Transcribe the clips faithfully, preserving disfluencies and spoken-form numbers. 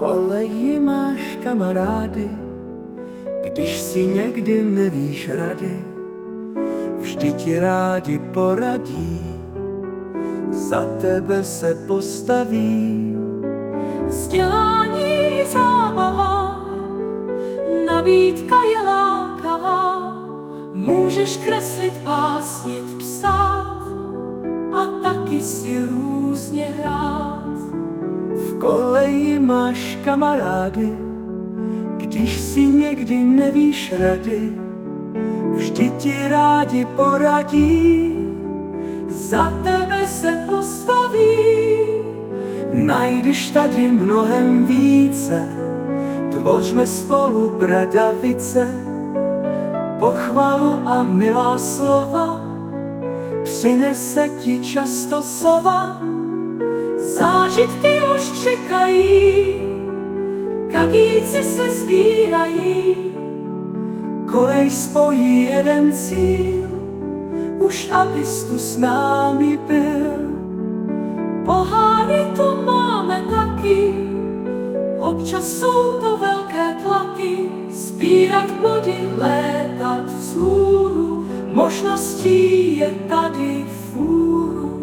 koleji máš kamarády, když si někdy nevíš rady, vždy ti rádi poradí, za tebe se postaví. Vzdělání zábava, nabídka je lákavá, můžeš kreslit, básnit, psát a taky si různě hrát. V koleji máš kamarády, když si někdy nevíš rady, vždy ti rádi poradí, za tebe se postaví. Najdeš tady mnohem více, tvořme spolu bradavice, pochvalu a milá slova přinese ti často sova. Zážitky už čekají, kakíci se sbírají, kolej spojí jeden cíl, už abys tu s námi byl. Poháry tu máme taky, občas jsou to velké tlaky, sbírat body, létat vzhůru, možností je tady fůru.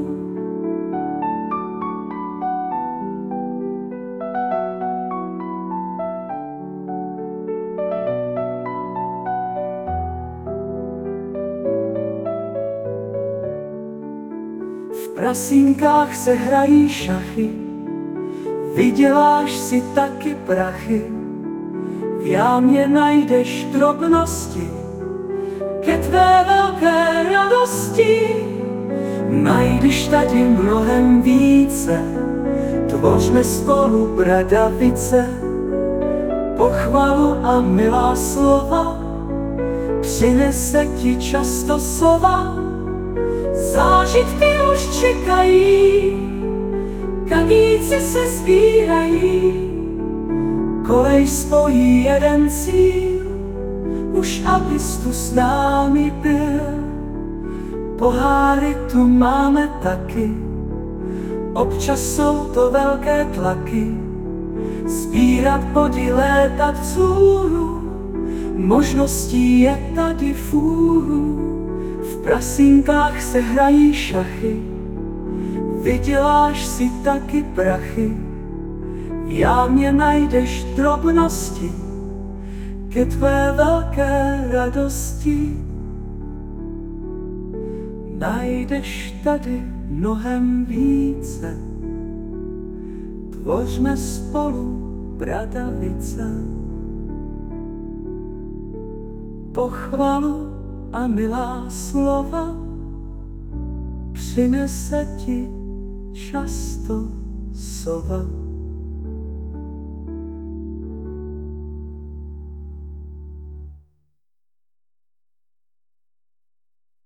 V prasínkách se hrají šachy, vyděláš si taky prachy, v jámě najdeš drobnosti, ke tvé velké radosti. Najdeš tady mnohem více, tvořme spolu bradavice, pochvalu a milá slova přinese ti často sova. Zážitky už čekají, kakíci se sbírají, kolej spojí jeden cíl, už abys tu s námi byl. Poháry tu máme taky, občas jsou to velké tlaky, sbírat body, létat vzhůru, možností je tady fůru. V prasínkách se hrají šachy, vyděláš si taky prachy, v jámě najdeš drobnosti, ke tvé velké radosti. Najdeš tady mnohem více, tvořme spolu bradavice, pochvalu a milá slova přinese ti často sova.